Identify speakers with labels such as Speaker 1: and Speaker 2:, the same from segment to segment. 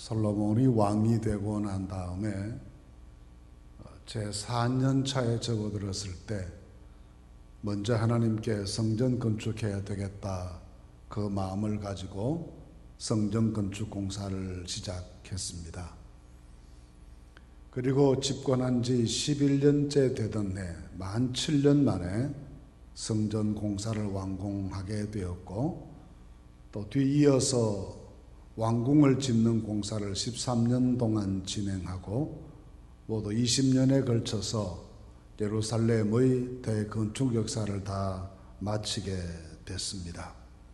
Speaker 1: 솔로몬이 왕이 되고 난 다음에 제 4년 차에 접어들었을 때 먼저 하나님께 성전 건축해야 되겠다 그 마음을 가지고 성전 건축 공사를 시작했습니다. 그리고 집권한 지 11년째 되던 해 만 7년 만에 성전 공사를 완공하게 되었고, 또 뒤이어서 왕궁을 짓는 공사를 13년 동안 진행하고 모두 20년에 걸쳐서 예루살렘의 대건축 역사를 다 마치게 됐습니다.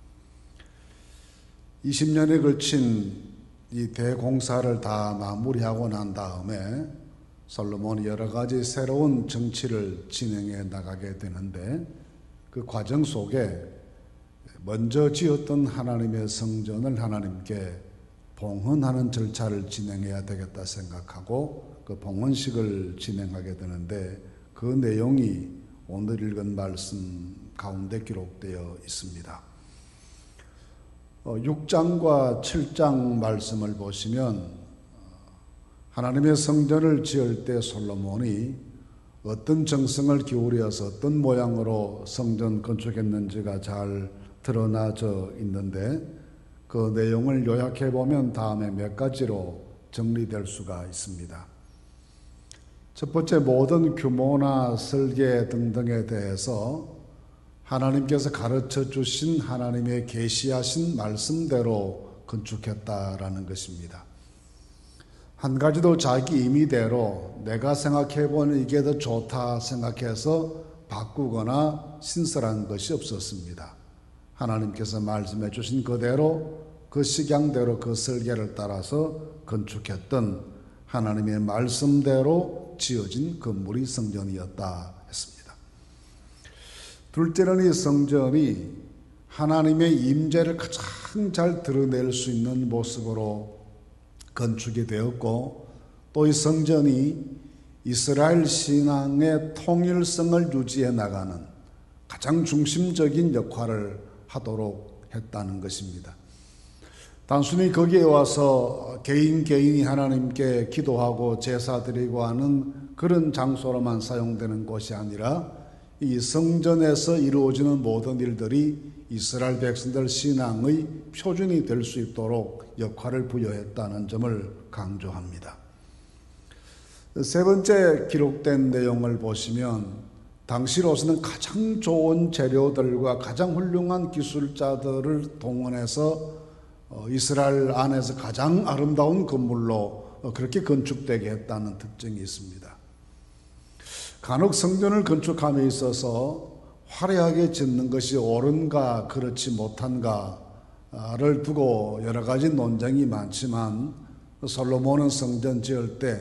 Speaker 1: 20년에 걸친 이 대공사를 다 마무리하고 난 다음에 솔로몬이 여러 가지 새로운 정치를 진행해 나가게 되는데, 그 과정 속에 먼저 지었던 하나님의 성전을 하나님께 봉헌하는 절차를 진행해야 되겠다 생각하고 그 봉헌식을 진행하게 되는데, 그 내용이 오늘 읽은 말씀 가운데 기록되어 있습니다. 6장과 7장 말씀을 보시면 하나님의 성전을 지을 때 솔로몬이 어떤 정성을 기울여서 어떤 모양으로 성전 건축했는지가 잘 드러나져 있는데, 그 내용을 요약해 보면 다음에 몇 가지로 정리될 수가 있습니다. 첫 번째, 모든 규모나 설계 등등에 대해서 하나님께서 가르쳐 주신 하나님의 계시하신 말씀대로 건축했다라는 것입니다. 한 가지도 자기 임의대로 내가 생각해보니 이게 더 좋다 생각해서 바꾸거나 신설한 것이 없었습니다. 하나님께서 말씀해 주신 그대로 그 식양대로 그 설계를 따라서 건축했던 하나님의 말씀대로 지어진 건물이 성전이었다 했습니다. 둘째는 이 성전이 하나님의 임재를 가장 잘 드러낼 수 있는 모습으로 건축이 되었고, 또 이 성전이 이스라엘 신앙의 통일성을 유지해 나가는 가장 중심적인 역할을 하도록 했다는 것입니다. 단순히 거기에 와서 개인이 하나님께 기도하고 제사 드리고 하는 그런 장소로만 사용되는 곳이 아니라 이 성전에서 이루어지는 모든 일들이 이스라엘 백성들 신앙의 표준이 될 수 있도록 역할을 부여했다는 점을 강조합니다. 세 번째 기록된 내용을 보시면 당시로서는 가장 좋은 재료들과 가장 훌륭한 기술자들을 동원해서 이스라엘 안에서 가장 아름다운 건물로 그렇게 건축되게 했다는 특징이 있습니다. 간혹 성전을 건축함에 있어서 화려하게 짓는 것이 옳은가 그렇지 못한가를 두고 여러 가지 논쟁이 많지만, 솔로몬은 성전 지을 때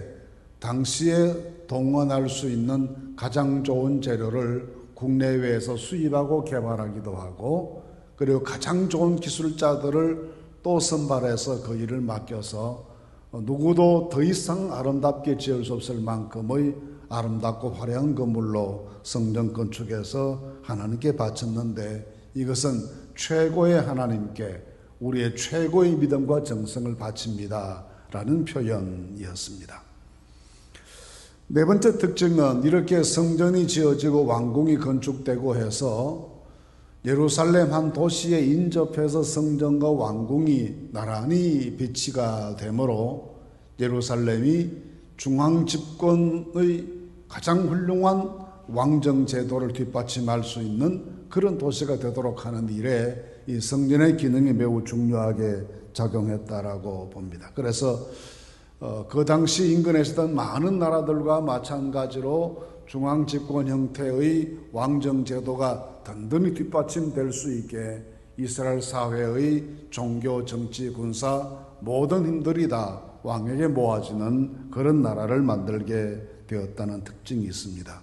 Speaker 1: 당시에 동원할 수 있는 가장 좋은 재료를 국내외에서 수입하고 개발하기도 하고, 그리고 가장 좋은 기술자들을 또 선발해서 그 일을 맡겨서 누구도 더 이상 아름답게 지을 수 없을 만큼의 아름답고 화려한 건물로 성전 건축해서 하나님께 바쳤는데, 이것은 최고의 하나님께 우리의 최고의 믿음과 정성을 바칩니다 라는 표현이었습니다. 네 번째 특징은 이렇게 성전이 지어지고 왕궁이 건축되고 해서 예루살렘 한 도시에 인접해서 성전과 왕궁이 나란히 배치가 되므로 예루살렘이 중앙 집권의 가장 훌륭한 왕정 제도를 뒷받침할 수 있는 그런 도시가 되도록 하는 일에 이 성전의 기능이 매우 중요하게 작용했다라고 봅니다. 그래서 그 당시 인근에 있었던 많은 나라들과 마찬가지로 중앙 집권 형태의 왕정 제도가 든든히 뒷받침될 수 있게 이스라엘 사회의 종교, 정치, 군사 모든 힘들이 다 왕에게 모아지는 그런 나라를 만들게 되었다는 특징이 있습니다.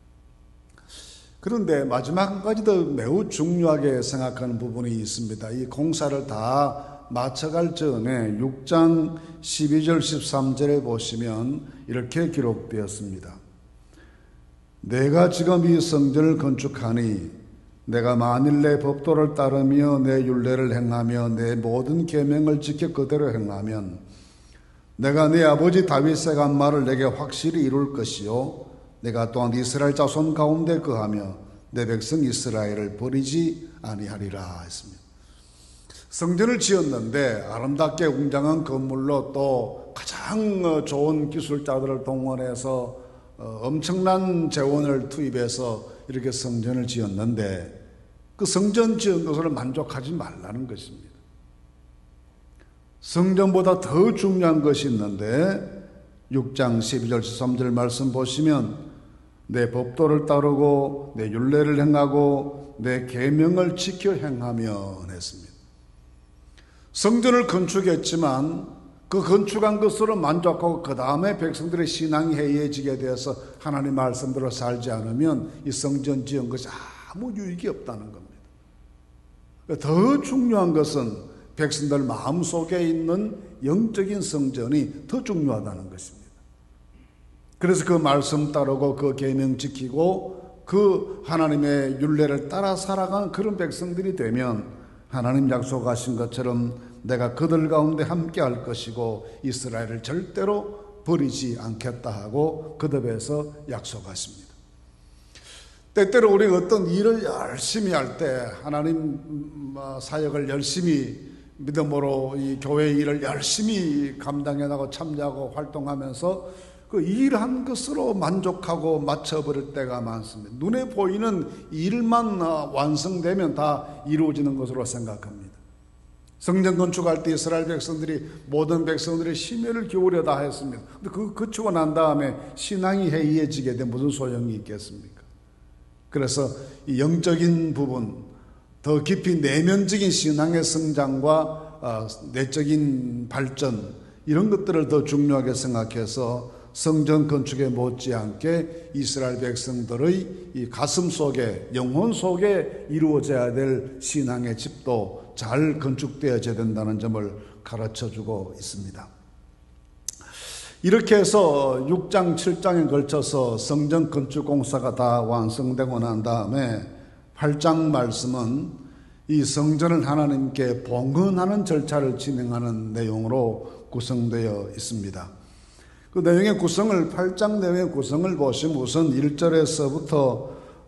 Speaker 1: 그런데 마지막 한 가지 더 매우 중요하게 생각하는 부분이 있습니다. 이 공사를 다 마쳐갈 전에 6장 12절 13절에 보시면 이렇게 기록되었습니다. 내가 지금 이 성전을 건축하니 내가 만일 내 법도를 따르며 내 율례를 행하며 내 모든 계명을 지켜 그대로 행하면 내가 네 아버지 다윗의 한 말을 내게 확실히 이룰 것이요 내가 또한 이스라엘 자손 가운데 거하며 내 백성 이스라엘을 버리지 아니하리라 했습니다. 성전을 지었는데 아름답게 웅장한 건물로 또 가장 좋은 기술자들을 동원해서 엄청난 재원을 투입해서 이렇게 성전을 지었는데 그 성전 지은 것으로 만족하지 말라는 것입니다. 성전보다 더 중요한 것이 있는데 6장 12절 13절 말씀 보시면 내 법도를 따르고 내 율례를 행하고 내 계명을 지켜 행하면 했습니다. 성전을 건축했지만 그 건축한 것으로 만족하고 그 다음에 백성들의 신앙이 해이해지게 되어서 하나님 말씀대로 살지 않으면 이 성전 지은 것이 아무 유익이 없다는 겁니다. 더 중요한 것은 백성들 마음속에 있는 영적인 성전이 더 중요하다는 것입니다. 그래서 그 말씀 따르고 그 계명 지키고 그 하나님의 율례를 따라 살아가는 그런 백성들이 되면 하나님 약속하신 것처럼 내가 그들 가운데 함께 할 것이고 이스라엘을 절대로 버리지 않겠다 하고 거듭해서 약속하십니다. 때때로 우리가 어떤 일을 열심히 할 때 하나님 사역을 열심히 믿음으로 이 교회 일을 열심히 감당해 나가고 참여하고 활동하면서 그 일한 것으로 만족하고 맞춰버릴 때가 많습니다. 눈에 보이는 일만 완성되면 다 이루어지는 것으로 생각합니다. 성전 건축할 때 이스라엘 백성들이 모든 백성들의 심혈을 기울여 다 했습니다. 근데 그거 거치고 난 다음에 신앙이 해이해지게 되면 무슨 소용이 있겠습니까? 그래서 이 영적인 부분, 더 깊이 내면적인 신앙의 성장과 내적인 발전 이런 것들을 더 중요하게 생각해서 성전 건축에 못지않게 이스라엘 백성들의 이 가슴 속에 영혼 속에 이루어져야 될 신앙의 집도 잘 건축되어져야 된다는 점을 가르쳐주고 있습니다. 이렇게 해서 6장 7장에 걸쳐서 성전 건축 공사가 다 완성되고 난 다음에 8장 말씀은 이 성전을 하나님께 봉헌하는 절차를 진행하는 내용으로 구성되어 있습니다. 그 내용의 구성을 8장 내용의 구성을 보시면 우선 1절에서부터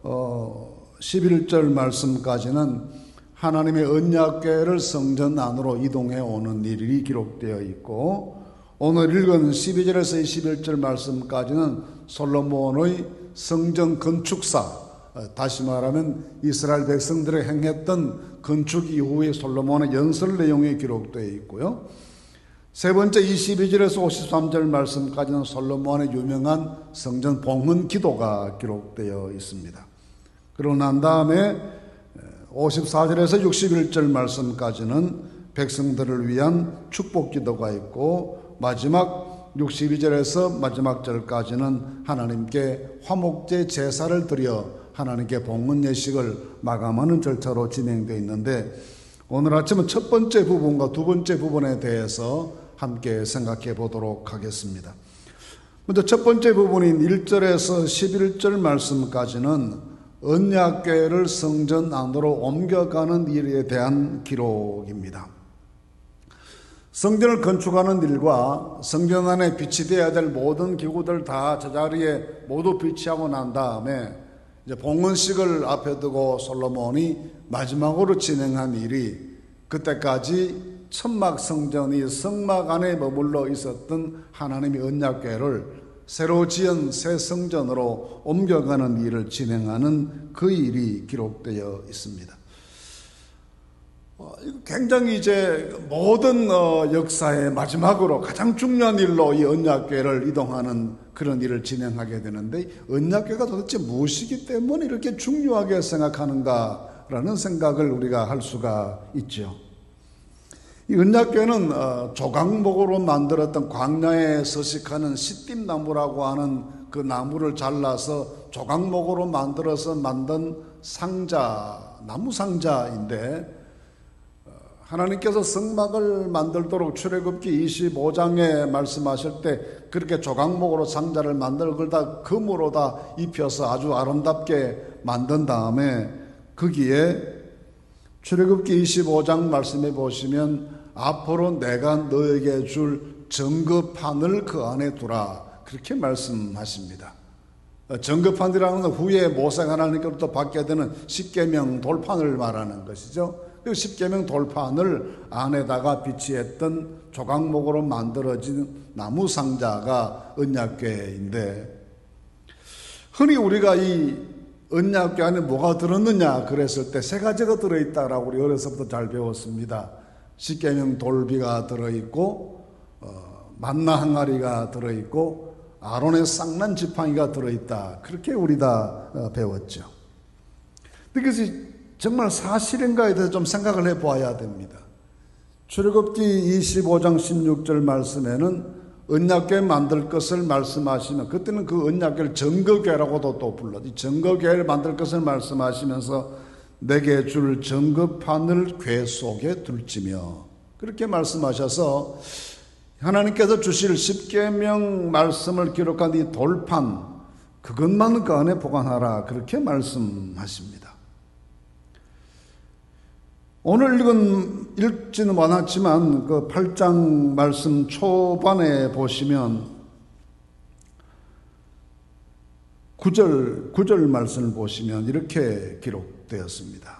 Speaker 1: 11절 말씀까지는 하나님의 언약궤를 성전 안으로 이동해 오는 일이 기록되어 있고 오늘 읽은 12절에서 21절 말씀까지는 솔로몬의 성전 건축사, 다시 말하면 이스라엘 백성들이 행했던 건축 이후의 솔로몬의 연설 내용이 기록되어 있고요. 세 번째 22절에서 53절 말씀까지는 솔로몬의 유명한 성전 봉헌 기도가 기록되어 있습니다. 그러고 난 다음에 54절에서 61절 말씀까지는 백성들을 위한 축복 기도가 있고 마지막 62절에서 마지막 절까지는 하나님께 화목제 제사를 드려 하나님께 봉헌 예식을 마감하는 절차로 진행되어 있는데 오늘 아침은 첫 번째 부분과 두 번째 부분에 대해서 함께 생각해 보도록 하겠습니다. 먼저 첫 번째 부분인 1절에서 11절 말씀까지는 언약궤를 성전 안으로 옮겨가는 일에 대한 기록입니다. 성전을 건축하는 일과 성전 안에 비치되어야 될 모든 기구들 다 제자리에 모두 비치하고 난 다음에 이제 봉헌식을 앞에 두고 솔로몬이 마지막으로 진행한 일이 그때까지 천막 성전이 성막 안에 머물러 있었던 하나님의 언약궤를 새로 지은 새 성전으로 옮겨가는 일을 진행하는 그 일이 기록되어 있습니다. 굉장히 이제 모든 역사의 마지막으로 가장 중요한 일로 이 언약궤를 이동하는 그런 일을 진행하게 되는데 언약궤가 도대체 무엇이기 때문에 이렇게 중요하게 생각하는가라는 생각을 우리가 할 수가 있죠. 이 언약궤는 조각목으로 만들었던 광야에 서식하는 시띠나무라고 하는 그 나무를 잘라서 조각목으로 만들어서 만든 상자, 나무 상자인데 하나님께서 성막을 만들도록 출애굽기 25장에 말씀하실 때 그렇게 조각목으로 상자를 만들어 그걸 다 금으로 다 입혀서 아주 아름답게 만든 다음에 거기에 출애굽기 25장 말씀해 보시면 앞으로 내가 너에게 줄 증거판을 그 안에 두라 그렇게 말씀하십니다. 증거판이라는 건 후에 모세가 하나님께로부터 받게 되는 십계명 돌판을 말하는 것이죠. 그 십계명 돌판을 안에다가 비치했던 조각목으로 만들어진 나무 상자가 언약궤인데, 흔히 우리가 이 언약궤 안에 뭐가 들었느냐 그랬을 때 세 가지가 들어있다라고 우리 어려서부터 잘 배웠습니다. 십계명 돌비가 들어있고 만나 항아리가 들어있고 아론의 쌍난 지팡이가 들어있다. 그렇게 우리 다 배웠죠. 그것이 정말 사실인가에 대해서 좀 생각을 해보아야 됩니다. 출애굽기 25장 16절 말씀에는 언약궤 만들 것을 말씀하시면, 그때는 그 언약궤를 증거궤라고도 또 불렀지. 증거궤를 만들 것을 말씀하시면서 내게 줄 증거판을 궤 속에 둘지며 그렇게 말씀하셔서 하나님께서 주실 십계명 말씀을 기록한 이 돌판, 그것만 그 안에 보관하라 그렇게 말씀하십니다. 오늘 읽지는 않았지만 그 8장 말씀 초반에 보시면 9절 말씀을 보시면 이렇게 기록되었습니다.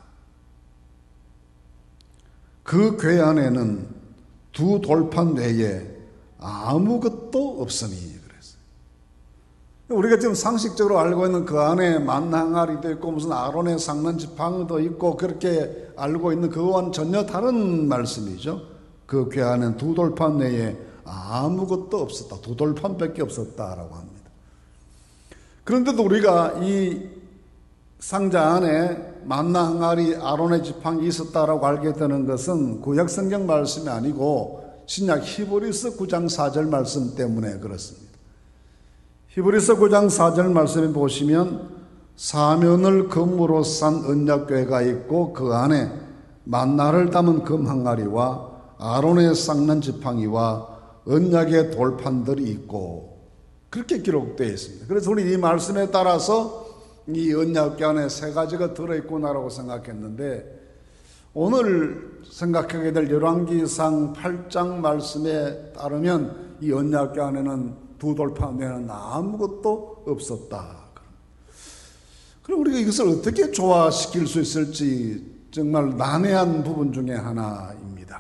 Speaker 1: 그 궤 안에는 두 돌판 외에 아무것도 없으니 그랬어요. 우리가 지금 상식적으로 알고 있는 그 안에 만나 항아리도 있고 무슨 아론의 쌍난 지팡이도 있고 그렇게 알고 있는 그와는 전혀 다른 말씀이죠. 그 궤 안에는 두 돌판 외에 아무것도 없었다. 두 돌판밖에 없었다라고 합니다. 그런데도 우리가 이 상자 안에 만나 항아리 아론의 지팡이 있었다라고 알게 되는 것은 구약 성경 말씀이 아니고 신약 히브리서 9장 4절 말씀 때문에 그렇습니다. 히브리서 9장 4절 말씀에 보시면 사면을 금으로 싼 언약궤가 있고 그 안에 만나를 담은 금 항아리와 아론의 쌍난 지팡이와 언약의 돌판들이 있고 그렇게 기록되어 있습니다. 그래서 우리 이 말씀에 따라서 이 언약궤 안에 세 가지가 들어있구나라고 생각했는데, 오늘 생각하게 될 열왕기상 8장 말씀에 따르면 이 언약궤 안에는 두 돌판 외에는 아무것도 없었다. 그럼 우리가 이것을 어떻게 조화시킬 수 있을지 정말 난해한 부분 중에 하나입니다.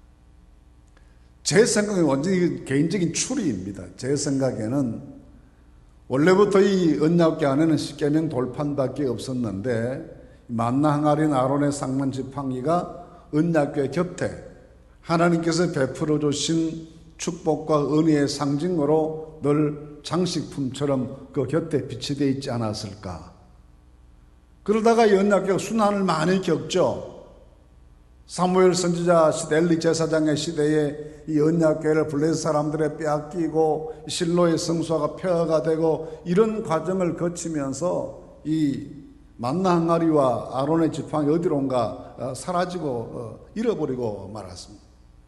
Speaker 1: 제 생각에 완전히 개인적인 추리입니다. 제 생각에는 원래부터 이 언약궤 안에는 십계명 돌판밖에 없었는데 만나 항아리는 아론의 쌍난 지팡이가 언약궤 곁에 하나님께서 베풀어 주신 축복과 은혜의 상징으로 늘 장식품처럼 그 곁에 비치되어 있지 않았을까. 그러다가 이 언약궤가 순환을 많이 겪죠. 사무엘 선지자 시대, 엘리 제사장의 시대에 이 언약궤를 블레셋 사람들에 빼앗기고 실로의 성소가 폐허가 되고 이런 과정을 거치면서 이 만나 항아리와 아론의 지팡이 어디론가 사라지고 잃어버리고 말았습니다.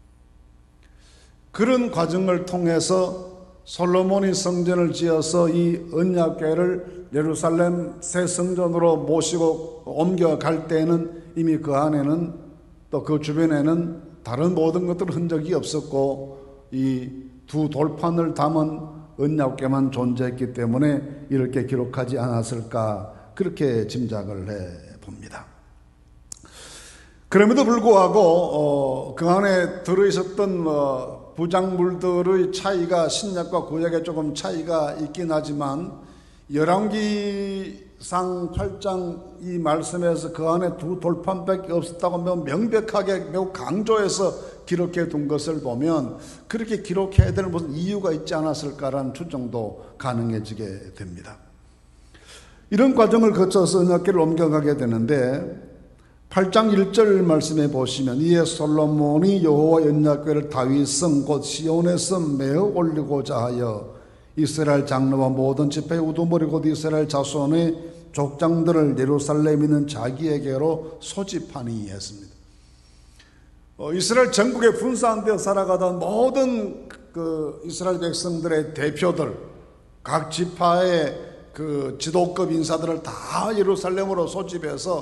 Speaker 1: 그런 과정을 통해서 솔로몬이 성전을 지어서 이 언약궤를 예루살렘 새 성전으로 모시고 옮겨갈 때에는 이미 그 안에는 또 그 주변에는 다른 모든 것들 흔적이 없었고 이 두 돌판을 담은 언약궤만 존재했기 때문에 이렇게 기록하지 않았을까 그렇게 짐작을 해봅니다. 그럼에도 불구하고 그 안에 들어있었던 부작물들의 차이가 신약과 구약에 조금 차이가 있긴 하지만 열왕기상 8장 이 말씀에서 그 안에 두 돌판밖에 없었다고 매우 명백하게 매우 강조해서 기록해 둔 것을 보면 그렇게 기록해야 될 무슨 이유가 있지 않았을까라는 추정도 가능해지게 됩니다. 이런 과정을 거쳐서 언약궤를 옮겨가게 되는데 8장 1절 말씀에 보시면 이에 솔로몬이 여호와 언약궤를 다윗성 곧 시온에서 메어 올리고자 하여 이스라엘 장로와 모든 지파의 우두머리 곧 이스라엘 자손의 족장들을 예루살렘에 있는 자기에게로 소집하니 했습니다. 이스라엘 전국에 분산되어 살아가던 모든 그 이스라엘 백성들의 대표들, 각 지파의 그 지도급 인사들을 다 예루살렘으로 소집해서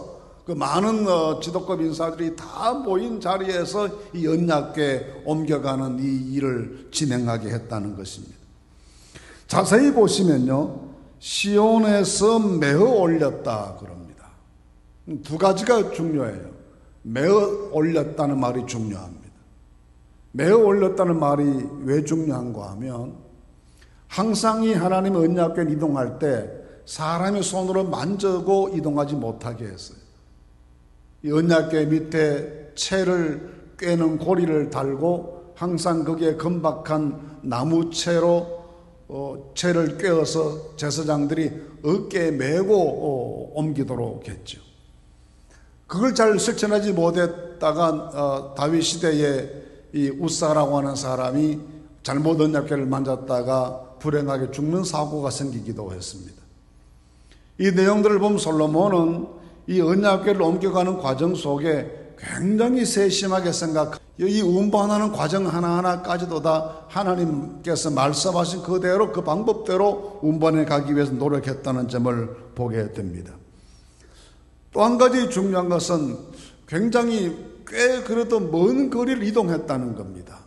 Speaker 1: 그 많은 지도급 인사들이 다 모인 자리에서 이 언약궤 옮겨가는 이 일을 진행하게 했다는 것입니다. 자세히 보시면요, 시온에서 메어 올렸다 그럽니다. 두 가지가 중요해요. 메어 올렸다는 말이 중요합니다. 메어 올렸다는 말이 왜 중요한가 하면, 항상 이 하나님의 언약궤를 이동할 때 사람이 손으로 만지고 이동하지 못하게 했어요. 이 언약궤 밑에 채를 꿰는 고리를 달고 항상 거기에 금박한 나무채로 채를 꿰어서 제사장들이 어깨에 메고 옮기도록 했죠. 그걸 잘 실천하지 못했다가 다윗 시대에 이 우사라고 하는 사람이 잘못 언약궤를 만졌다가 불행하게 죽는 사고가 생기기도 했습니다. 이 내용들을 보면 솔로몬은 이 언약궤를 옮겨가는 과정 속에 굉장히 세심하게 이 운반하는 과정 하나하나까지도 다 하나님께서 말씀하신 그대로 그 방법대로 운반해 가기 위해서 노력했다는 점을 보게 됩니다. 또 한 가지 중요한 것은 굉장히 꽤 그래도 먼 거리를 이동했다는 겁니다.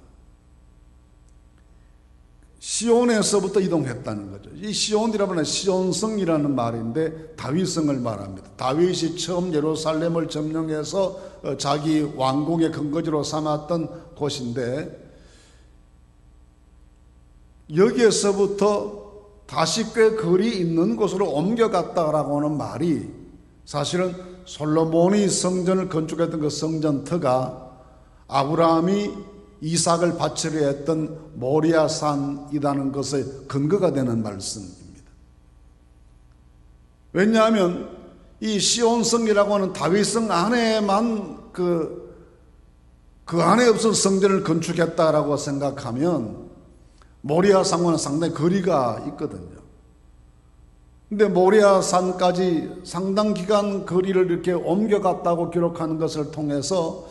Speaker 1: 시온에서부터 이동했다는 거죠. 이 시온이라면 시온성이라는 말인데 다윗성을 말합니다. 다윗이 처음 예루살렘을 점령해서 자기 왕궁의 근거지로 삼았던 곳인데, 여기에서부터 다시 꽤 거리 있는 곳으로 옮겨갔다라고 하는 말이, 사실은 솔로몬이 성전을 건축했던 그 성전터가 아브라함이 이삭을 바치려 했던 모리아산이라는 것의 근거가 되는 말씀입니다. 왜냐하면 이 시온성이라고 하는 다윗성 안에만 그 안에 없은 성전을 건축했다라고 생각하면 모리아산과는 상당히 거리가 있거든요. 근데 모리아산까지 상당 기간 거리를 이렇게 옮겨갔다고 기록하는 것을 통해서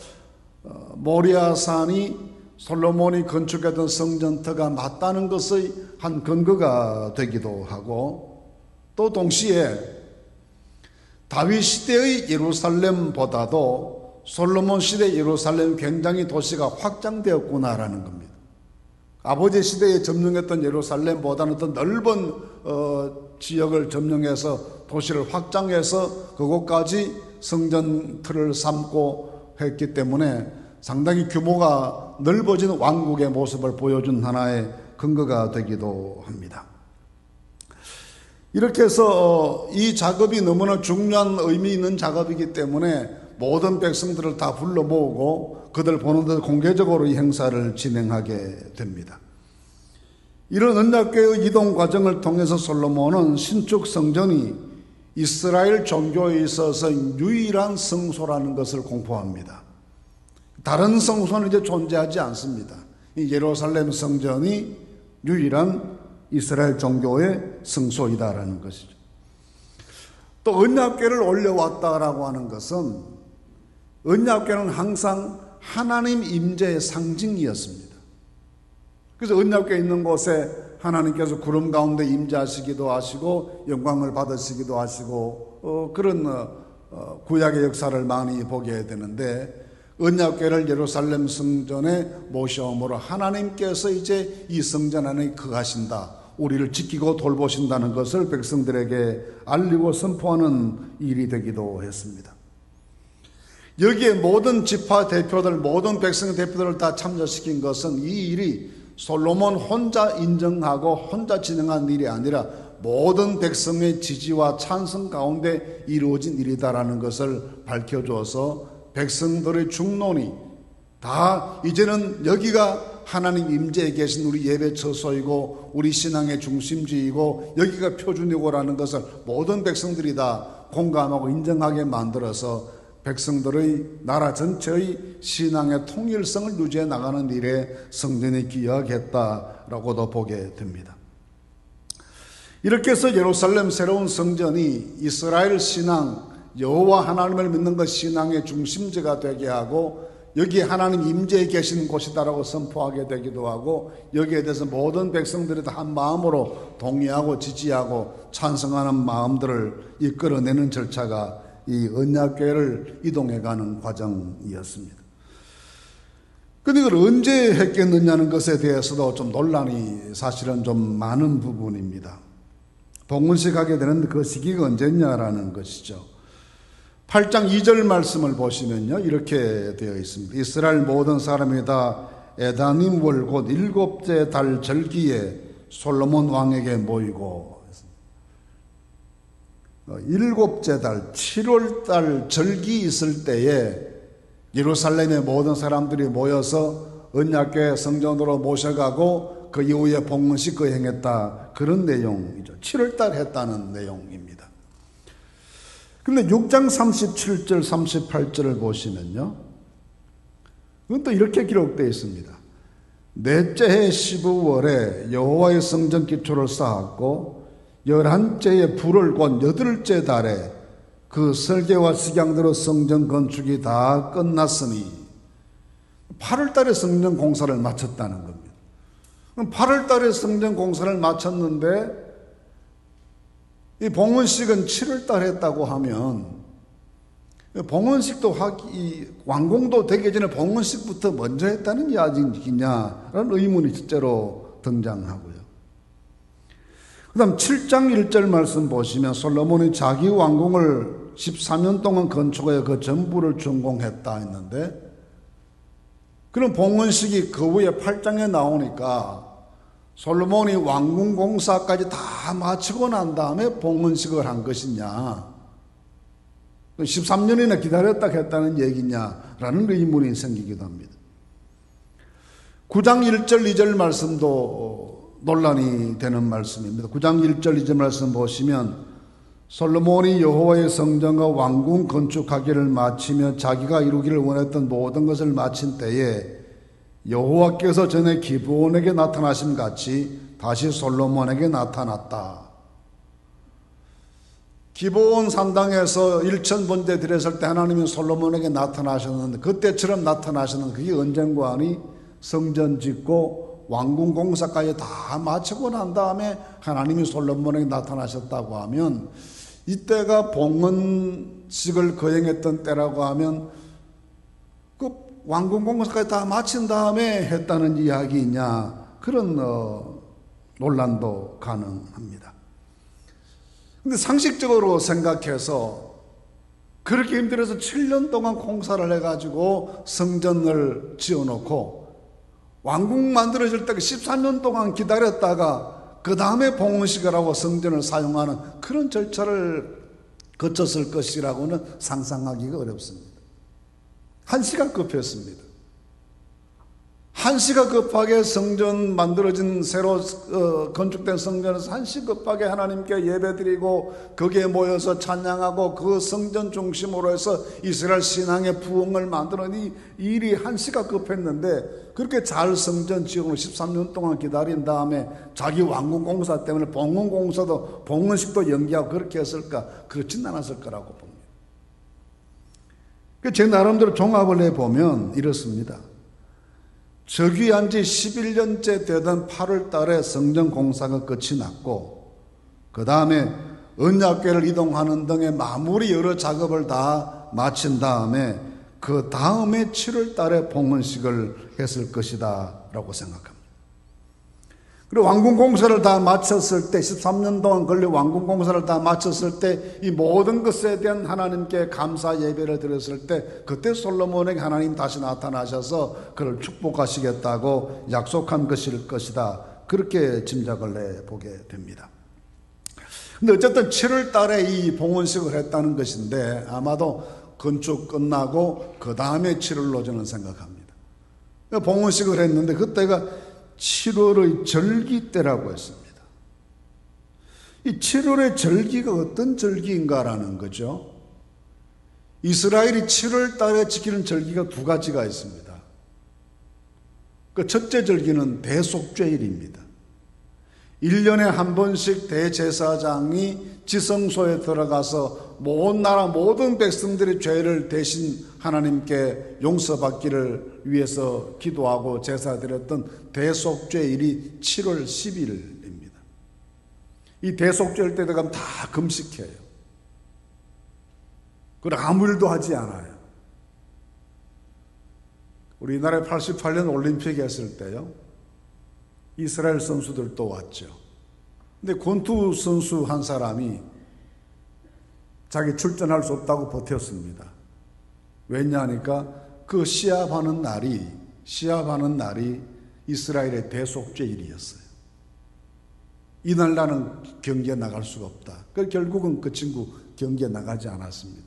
Speaker 1: 모리아산이 솔로몬이 건축했던 성전터가 맞다는 것의 한 근거가 되기도 하고, 또 동시에 다윗 시대의 예루살렘보다도 솔로몬 시대 예루살렘 굉장히 도시가 확장되었구나라는 겁니다. 아버지 시대에 점령했던 예루살렘보다는 더 넓은 지역을 점령해서 도시를 확장해서 그곳까지 성전터를 삼고 했기 때문에 상당히 규모가 넓어진 왕국의 모습을 보여준 하나의 근거가 되기도 합니다. 이렇게 해서 이 작업이 너무나 중요한 의미 있는 작업이기 때문에 모든 백성들을 다 불러 모으고 그들 보는 데 공개적으로 이 행사를 진행하게 됩니다. 이런 언약궤의 이동 과정을 통해서 솔로몬은 신축 성전이 이스라엘 종교에 있어서 유일한 성소라는 것을 공포합니다. 다른 성소는 이제 존재하지 않습니다. 이 예루살렘 성전이 유일한 이스라엘 종교의 성소이다라는 것이죠. 또 언약궤를 올려왔다라고 하는 것은, 언약궤는 항상 하나님 임재의 상징이었습니다. 그래서 언약궤 있는 곳에 하나님께서 구름 가운데 임재하시기도 하시고 영광을 받으시기도 하시고 그런 구약의 역사를 많이 보게 되는데, 언약궤를 예루살렘 성전에 모셔옴으로 하나님께서 이제 이 성전 안에 거하신다, 우리를 지키고 돌보신다는 것을 백성들에게 알리고 선포하는 일이 되기도 했습니다. 여기에 모든 지파 대표들, 모든 백성 대표들을 다 참여시킨 것은 이 일이 솔로몬 혼자 인정하고 혼자 진행한 일이 아니라 모든 백성의 지지와 찬성 가운데 이루어진 일이다라는 것을 밝혀줘서 백성들의 중론이 다 이제는 여기가 하나님 임재에 계신 우리 예배 처소이고 우리 신앙의 중심지이고 여기가 표준이고라는 것을 모든 백성들이 다 공감하고 인정하게 만들어서 백성들의 나라 전체의 신앙의 통일성을 유지해 나가는 일에 성전이 기여하겠다라고도 보게 됩니다. 이렇게 해서 예루살렘 새로운 성전이 이스라엘 신앙, 여호와 하나님을 믿는 것 신앙의 중심지가 되게 하고 여기에 하나님 임재에 계시는 곳이다라고 선포하게 되기도 하고, 여기에 대해서 모든 백성들이 다 한 마음으로 동의하고 지지하고 찬성하는 마음들을 이끌어내는 절차가 이 언약궤를 이동해가는 과정이었습니다. 근데 이걸 언제 했겠느냐는 것에 대해서도 좀 논란이 사실은 좀 많은 부분입니다. 봉헌식 하게 되는 그 시기가 언제냐라는 것이죠. 8장 2절 말씀을 보시면요, 이렇게 되어 있습니다. 이스라엘 모든 사람이 다 에다님 월 곧 7째 달 절기에 솔로몬 왕에게 모이고, 7째 달 7월 달 절기 있을 때에 예루살렘의 모든 사람들이 모여서 언약궤 성전으로 모셔가고 그 이후에 봉헌식 거행했다, 그런 내용이죠. 7월 달 했다는 내용입니다. 근데 6장 37절 38절을 보시면요, 그건 또 이렇게 기록되어 있습니다. 넷째 해 15월에 여호와의 성전 기초를 쌓았고 11째에 불을 곧 8째 달에 그 설계와 식양대로 성전 건축이 다 끝났으니 8월 달에 성전 공사를 마쳤다는 겁니다. 그럼 8월 달에 성전 공사를 마쳤는데 이 봉헌식은 7월 달에 했다고 하면 봉헌식도 완공도 되기 전에 봉헌식부터 먼저 했다는 이야기냐라는 의문이 첫째로 등장하고요. 그 다음 7장 1절 말씀 보시면 솔로몬이 자기 왕궁을 14년 동안 건축하여 그 전부를 준공했다 했는데, 그런 봉헌식이 그 후에 8장에 나오니까 솔로몬이 왕궁 공사까지 다 마치고 난 다음에 봉헌식을 한 것이냐, 13년이나 기다렸다 했다는 얘기냐라는 의문이 생기기도 합니다. 9장 1절 2절 말씀도 논란이 되는 말씀입니다. 9장 1절 2절 말씀 보시면 솔로몬이 여호와의 성전과 왕궁 건축하기를 마치며 자기가 이루기를 원했던 모든 것을 마친 때에 여호와께서 전에 기브온에게 나타나심 같이 다시 솔로몬에게 나타났다. 기브온 산당에서 1000번째 드렸을 때 하나님이 솔로몬에게 나타나셨는데, 그때처럼 나타나셨는데 그게 언젠가 하니 성전 짓고 왕궁 공사까지 다 마치고 난 다음에 하나님이 솔로몬에게 나타나셨다고 하면, 이때가 봉헌식을 거행했던 때라고 하면 그 왕궁 공사까지 다 마친 다음에 했다는 이야기냐, 그런 논란도 가능합니다. 근데 상식적으로 생각해서 그렇게 힘들어서 7년 동안 공사를 해가지고 성전을 지어놓고 왕궁 만들어질 때 14년 동안 기다렸다가 그 다음에 봉헌식을 하고 성전을 사용하는 그런 절차를 거쳤을 것이라고는 상상하기가 어렵습니다. 한시가 급했습니다. 한시가 급하게 성전 만들어진 새로 건축된 성전에서 한시 급하게 하나님께 예배드리고 거기에 모여서 찬양하고 그 성전 중심으로 해서 이스라엘 신앙의 부흥을 만드는 이 일이 한시가 급했는데, 그렇게 잘 성전 지어놓고 13년 동안 기다린 다음에 자기 왕궁 공사 때문에 봉헌 공사도 봉헌식도 연기하고 그렇게 했을까? 그렇진 않았을 거라고 봅니다. 제 나름대로 종합을 해보면 이렇습니다. 즉위한 지 11년째 되던 8월 달에 성전 공사가 끝이 났고, 그 다음에 언약궤를 이동하는 등의 마무리 여러 작업을 다 마친 다음에 그 다음에 7월 달에 봉헌식을 했을 것이다 라고 생각합니다. 그리고 왕궁 공사를 다 마쳤을 때, 13년 동안 걸려 왕궁 공사를 다 마쳤을 때 이 모든 것에 대한 하나님께 감사 예배를 드렸을 때, 그때 솔로몬에게 하나님 다시 나타나셔서 그를 축복하시겠다고 약속한 것일 것이다, 그렇게 짐작을 해보게 됩니다. 근데 어쨌든 7월 달에 이 봉헌식을 했다는 것인데 아마도 건축 끝나고 그 다음에 7월로 저는 생각합니다. 봉헌식을 했는데 그때가 7월의 절기 때라고 했습니다. 이 7월의 절기가 어떤 절기인가라는 거죠. 이스라엘이 7월 달에 지키는 절기가 두 가지가 있습니다. 그 첫째 절기는 대속죄일입니다. 1년에 한 번씩 대제사장이 지성소에 들어가서 온 나라 모든 백성들의 죄를 대신 하나님께 용서받기를 위해서 기도하고 제사드렸던 대속죄일이 7월 10일입니다. 이 대속죄일 때 되면 다 금식해요. 그리고 아무 일도 하지 않아요. 우리나라에 88년 올림픽 했을 때요, 이스라엘 선수들도 왔죠. 근데 권투 선수 한 사람이 자기 출전할 수 없다고 버텼습니다. 왜냐하니까 그 시합하는 날이 이스라엘의 대속죄일이었어요. 이날 나는 경기에 나갈 수가 없다. 그래서 결국은 그 친구 경기에 나가지 않았습니다.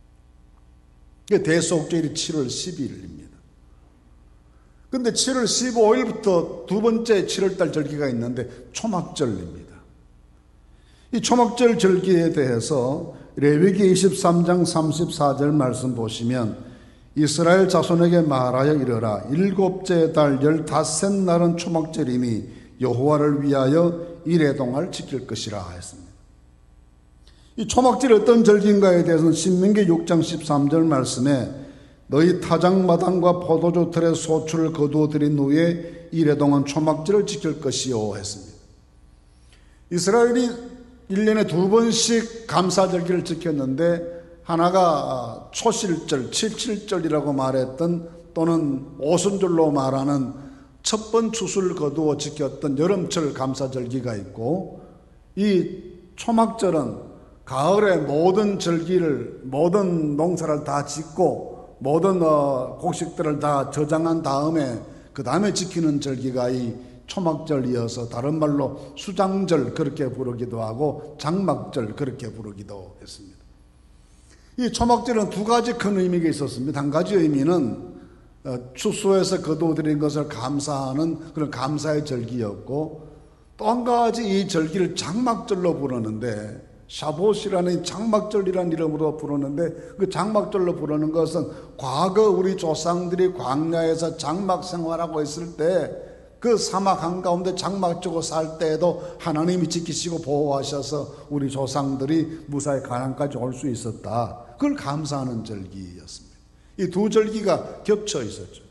Speaker 1: 대속죄일이 7월 12일입니다. 근데 7월 15일부터 두 번째 7월달 절기가 있는데 초막절입니다. 이 초막절 절기에 대해서 레위기 23장 34절 말씀 보시면 이스라엘 자손에게 말하여 이르라 일곱째 달 15셋 날은 초막절이니 여호와를 위하여 이레동을 지킬 것이라 했습니다. 이 초막절이 어떤 절기인가에 대해서는 신명기 6장 13절 말씀에 너희 타작마당과 포도주 틀의 소출을 거두어 들인 후에 이레동은 초막절을 지킬 것이요 했습니다. 이스라엘이 1년에 두 번씩 감사절기를 지켰는데 하나가 초실절, 칠칠절이라고 말했던 또는 오순절로 말하는 첫 번 추수를 거두어 지켰던 여름철 감사절기가 있고, 이 초막절은 가을에 모든 절기를, 모든 농사를 다 짓고 모든 곡식들을 다 저장한 다음에 그 다음에 지키는 절기가 이 초막절이어서 다른 말로 수장절 그렇게 부르기도 하고 장막절 그렇게 부르기도 했습니다. 이 초막절은 두 가지 큰 의미가 있었습니다. 한 가지 의미는 추수해서 거두어들인 것을 감사하는 그런 감사의 절기였고, 또 한 가지 이 절기를 장막절로 부르는데 샤봇이라는 장막절이라는 이름으로 부르는데, 그 장막절로 부르는 것은 과거 우리 조상들이 광야에서 장막 생활하고 있을 때 그 사막 한가운데 장막 치고 살 때에도 하나님이 지키시고 보호하셔서 우리 조상들이 무사히 가나안까지 올 수 있었다. 그걸 감사하는 절기였습니다. 이 두 절기가 겹쳐 있었죠.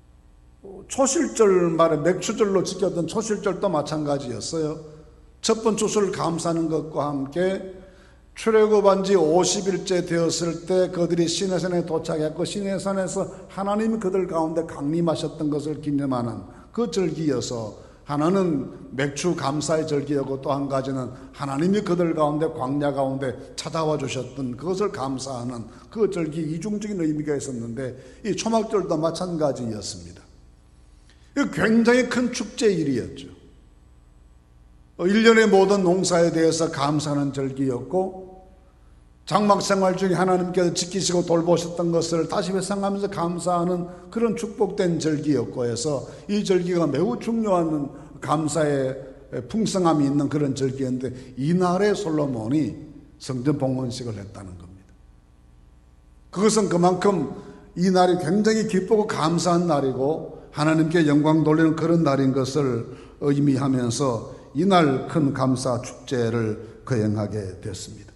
Speaker 1: 초실절 말에 맥추절로 지켰던 초실절도 마찬가지였어요. 첫 번 추수를 감사하는 것과 함께 출애굽한 지 50일째 되었을 때 그들이 시내산에 도착했고 시내산에서 하나님이 그들 가운데 강림하셨던 것을 기념하는 그 절기여서, 하나는 맥추 감사의 절기였고 또 한 가지는 하나님이 그들 가운데 광야 가운데 찾아와 주셨던 그것을 감사하는 그 절기, 이중적인 의미가 있었는데 이 초막절도 마찬가지였습니다. 굉장히 큰 축제일이었죠. 1년의 모든 농사에 대해서 감사하는 절기였고, 장막 생활 중에 하나님께서 지키시고 돌보셨던 것을 다시 회상하면서 감사하는 그런 축복된 절기였고 해서 이 절기가 매우 중요한 감사의 풍성함이 있는 그런 절기였는데, 이날에 솔로몬이 성전 봉헌식을 했다는 겁니다. 그것은 그만큼 이 날이 굉장히 기쁘고 감사한 날이고 하나님께 영광 돌리는 그런 날인 것을 의미하면서 이날 큰 감사 축제를 거행하게 됐습니다.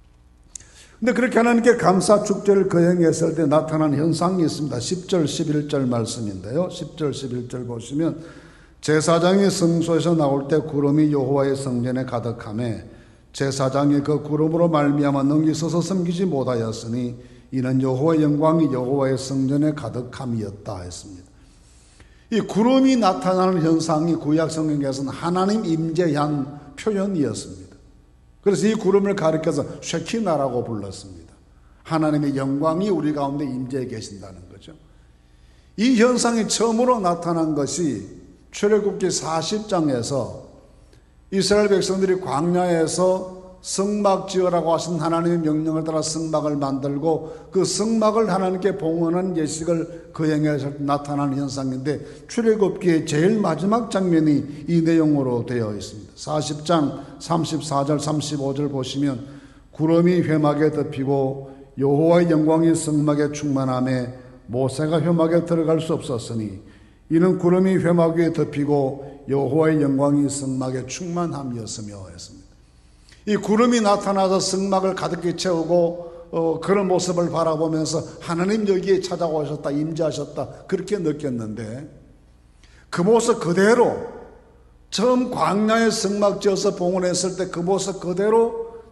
Speaker 1: 근데 그렇게 하나님께 감사 축제를 거행했을 때 나타난 현상이 있습니다. 10절 11절 말씀인데요, 10절 11절 보시면 제사장이 성소에서 나올 때 구름이 여호와의 성전에 가득하며 제사장이 그 구름으로 말미암아 능히 서서 섬기지 못하였으니 이는 여호와의 영광이 여호와의 성전에 가득함이었다 했습니다. 이 구름이 나타나는 현상이 구약 성경에서는 하나님 임재한 표현이었습니다. 그래서 이 구름을 가리켜서 쉐키나라고 불렀습니다. 하나님의 영광이 우리 가운데 임재해 계신다는 거죠. 이 현상이 처음으로 나타난 것이 출애굽기 40장에서 이스라엘 백성들이 광야에서 성막 지으라고 하신 하나님의 명령을 따라 성막을 만들고 그 성막을 하나님께 봉헌한 예식을 거행해서 나타나는 현상인데, 출애굽기의 제일 마지막 장면이 이 내용으로 되어 있습니다. 40장 34절 35절 보시면 구름이 회막에 덮이고 여호와의 영광이 성막에 충만하며 모세가 회막에 들어갈 수 없었으니 이는 구름이 회막 위에 덮이고 여호와의 영광이 성막에 충만함이었으며 했습니다. 이 구름이 나타나서 성막을 가득히 채우고 그런 모습을 바라보면서 하나님 여기에 찾아오셨다, 임재하셨다 그렇게 느꼈는데, 그 모습 그대로 처음 광야에 성막 지어서 봉헌했을 때 그 모습 그대로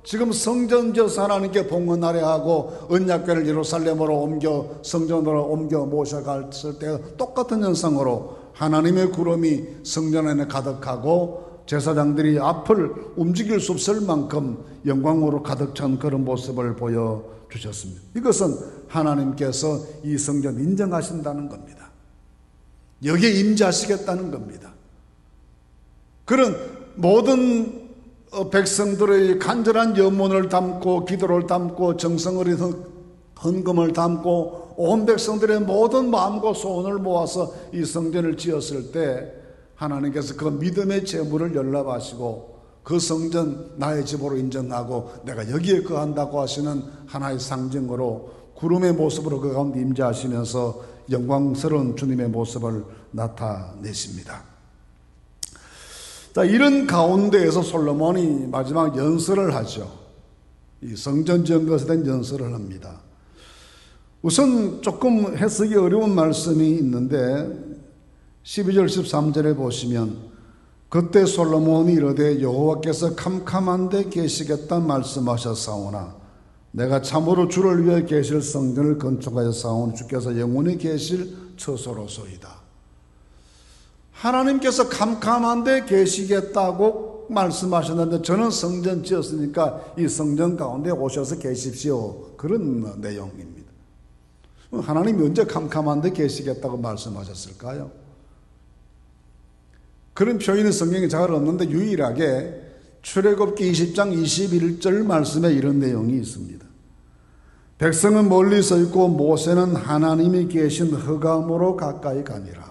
Speaker 1: 지금 성전 지어서 하나님께 봉헌하려 하고 언약궤를 예루살렘으로 옮겨 성전으로 옮겨 모셔갔을 때 똑같은 현상으로 하나님의 구름이 성전 안에 가득하고 제사장들이 앞을 움직일 수 없을 만큼 영광으로 가득 찬 그런 모습을 보여주셨습니다. 이것은 하나님께서 이 성전 인정하신다는 겁니다. 여기에 임재하시겠다는 겁니다. 그런 모든 백성들의 간절한 염원을 담고 기도를 담고 정성을 헌금을 담고 온 백성들의 모든 마음과 소원을 모아서 이 성전을 지었을 때 하나님께서 그 믿음의 재물을 연락하시고 그 성전 나의 집으로 인정하고 내가 여기에 거한다고 하시는 하나의 상징으로 구름의 모습으로 그 가운데 임재하시면서 영광스러운 주님의 모습을 나타내십니다. 자, 이런 가운데에서 솔로몬이 마지막 연설을 하죠. 이 성전 지은 것에 대한 연설을 합니다. 우선 조금 해석이 어려운 말씀이 있는데 12절 13절에 보시면 그때 솔로몬이 이르되 여호와께서 캄캄한데 계시겠다 말씀하셨사오나 내가 참으로 주를 위해 계실 성전을 건축하여 사오니 주께서 영원히 계실 처소로소이다. 하나님께서 캄캄한데 계시겠다고 말씀하셨는데 저는 성전 지었으니까 이 성전 가운데 오셔서 계십시오. 그런 내용입니다. 하나님이 언제 캄캄한데 계시겠다고 말씀하셨을까요? 그런 표현이 성경에 잘 없는데 유일하게 출애굽기 20장 21절 말씀에 이런 내용이 있습니다. 백성은 멀리 서 있고 모세는 하나님이 계신 흑암으로 가까이 가니라.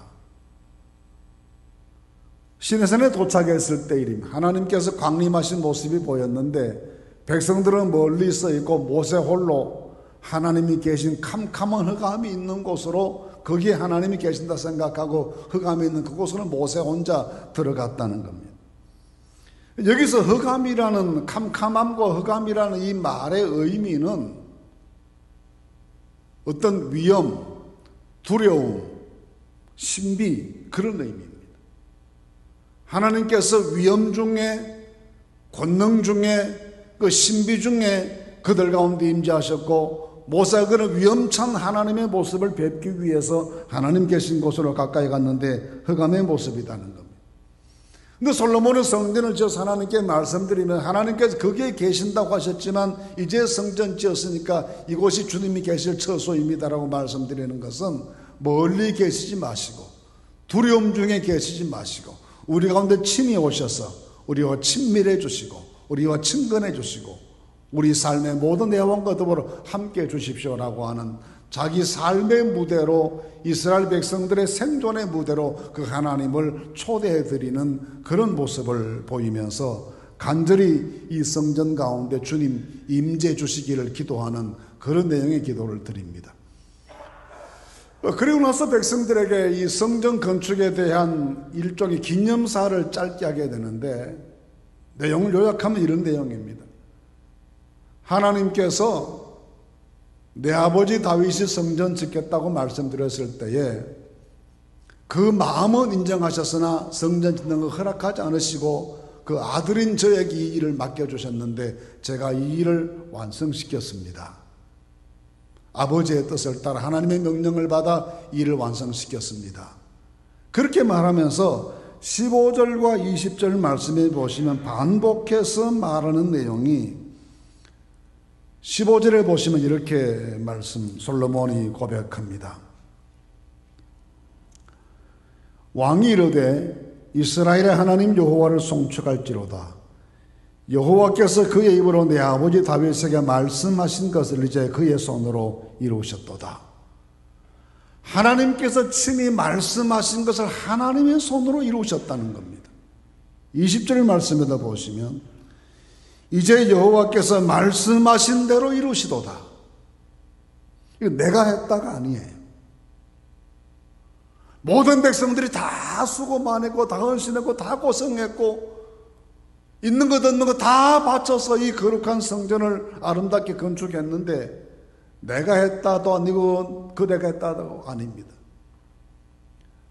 Speaker 1: 시내산에 도착했을 때 일입니다. 하나님께서 강림하신 모습이 보였는데 백성들은 멀리 서 있고 모세 홀로 하나님이 계신 캄캄한 흑암이 있는 곳으로 거기에 하나님이 계신다 생각하고 흑암이 있는 그곳으로 모세 혼자 들어갔다는 겁니다. 여기서 흑암이라는 캄캄함과 흑암이라는 이 말의 의미는 어떤 위험, 두려움, 신비 그런 의미입니다. 하나님께서 위험 중에 권능 중에 그 신비 중에 그들 가운데 임재하셨고 모세가 그런 위험찬 하나님의 모습을 뵙기 위해서 하나님 계신 곳으로 가까이 갔는데 흑암의 모습이라는 겁니다. 근데 솔로몬은 성전을 지어서 하나님께 말씀드리면 하나님께서 거기에 계신다고 하셨지만 이제 성전 지었으니까 이곳이 주님이 계실 처소입니다라고 말씀드리는 것은 멀리 계시지 마시고 두려움 중에 계시지 마시고 우리 가운데 친히 오셔서 우리와 친밀해 주시고 우리와 친근해 주시고 우리 삶의 모든 애원과 더불어 함께 해 주십시오라고 하는 자기 삶의 무대로 이스라엘 백성들의 생존의 무대로 그 하나님을 초대해 드리는 그런 모습을 보이면서 간절히 이 성전 가운데 주님 임재 주시기를 기도하는 그런 내용의 기도를 드립니다. 그리고 나서 백성들에게 이 성전 건축에 대한 일종의 기념사를 짧게 하게 되는데 내용을 요약하면 이런 내용입니다. 하나님께서 내 아버지 다윗이 성전 짓겠다고 말씀드렸을 때에 그 마음은 인정하셨으나 성전 짓는 거 허락하지 않으시고 그 아들인 저에게 이 일을 맡겨주셨는데 제가 이 일을 완성시켰습니다. 아버지의 뜻을 따라 하나님의 명령을 받아 이 일을 완성시켰습니다. 그렇게 말하면서 15절과 20절 말씀에 보시면 반복해서 말하는 내용이 15절에 보시면 이렇게 솔로몬이 고백합니다. 왕이 이르되 이스라엘의 하나님 여호와를 송축할지로다. 여호와께서 그의 입으로 내 아버지 다윗에게 말씀하신 것을 이제 그의 손으로 이루셨도다. 하나님께서 친히 말씀하신 것을 하나님의 손으로 이루셨다는 겁니다. 20절 말씀에다 보시면 이제 여호와께서 말씀하신 대로 이루시도다. 이거 내가 했다가 아니에요. 모든 백성들이 다 수고 많이 했고 다 헌신했고 다 고생했고 있는 것 없는 것 다 바쳐서 이 거룩한 성전을 아름답게 건축했는데 내가 했다도 아니고 그대가 했다도 아닙니다.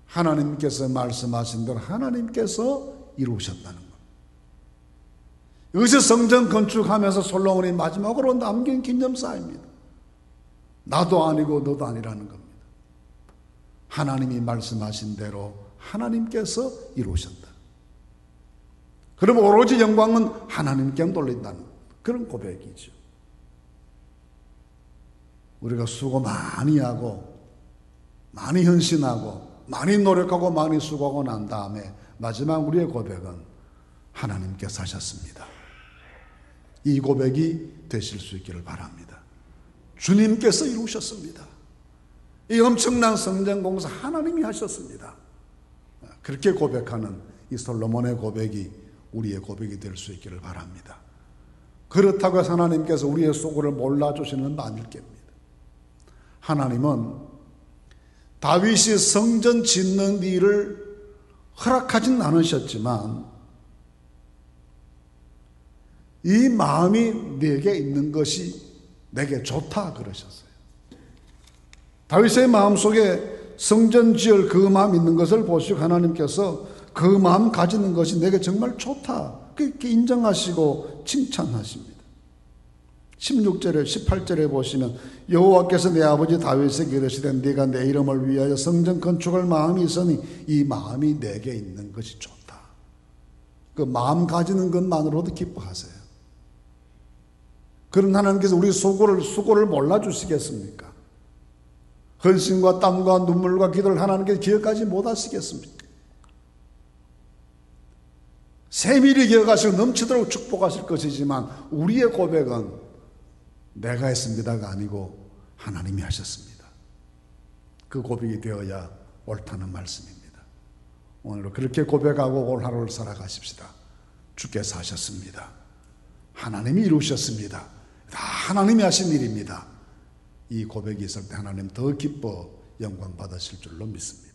Speaker 1: 하나님께서 말씀하신 대로 하나님께서 이루셨다는 것. 여기서 성전 건축하면서 솔로몬이 마지막으로 남긴 기념사입니다. 나도 아니고 너도 아니라는 겁니다. 하나님이 말씀하신 대로 하나님께서 이루셨다. 그럼 오로지 영광은 하나님께 돌린다는 그런 고백이죠. 우리가 수고 많이 하고 많이 헌신하고 많이 노력하고 많이 수고하고 난 다음에 마지막 우리의 고백은 하나님께서 하셨습니다. 이 고백이 되실 수 있기를 바랍니다. 주님께서 이루셨습니다. 이 엄청난 성전 공사 하나님이 하셨습니다. 그렇게 고백하는 이 솔로몬의 고백이 우리의 고백이 될 수 있기를 바랍니다. 그렇다고 해서 하나님께서 우리의 속을 몰라주시는 아닐 겁니다. 하나님은 다윗이 성전 짓는 일을 허락하진 않으셨지만 이 마음이 내게 있는 것이 내게 좋다 그러셨어요. 다윗의 마음속에 성전 지을 그 마음 있는 것을 보시고 하나님께서 그 마음 가지는 것이 내게 정말 좋다 그렇게 인정하시고 칭찬하십니다. 16절에 18절에 보시면 여호와께서 내 아버지 다윗에게 이르시되 네가 내 이름을 위하여 성전 건축할 마음이 있으니 이 마음이 내게 있는 것이 좋다. 그 마음 가지는 것만으로도 기뻐하세요. 그런 하나님께서 우리 수고를 몰라주시겠습니까? 헌신과 땀과 눈물과 기도를 하나님께서 기억하지 못하시겠습니까? 세밀히 기억하시고 넘치도록 축복하실 것이지만 우리의 고백은 내가 했습니다가 아니고 하나님이 하셨습니다. 그 고백이 되어야 옳다는 말씀입니다. 오늘도 그렇게 고백하고 올 하루를 살아가십시다. 주께서 하셨습니다. 하나님이 이루셨습니다. 다 하나님이 하신 일입니다. 이 고백이 있을 때 하나님 더 기뻐 영광 받으실 줄로 믿습니다.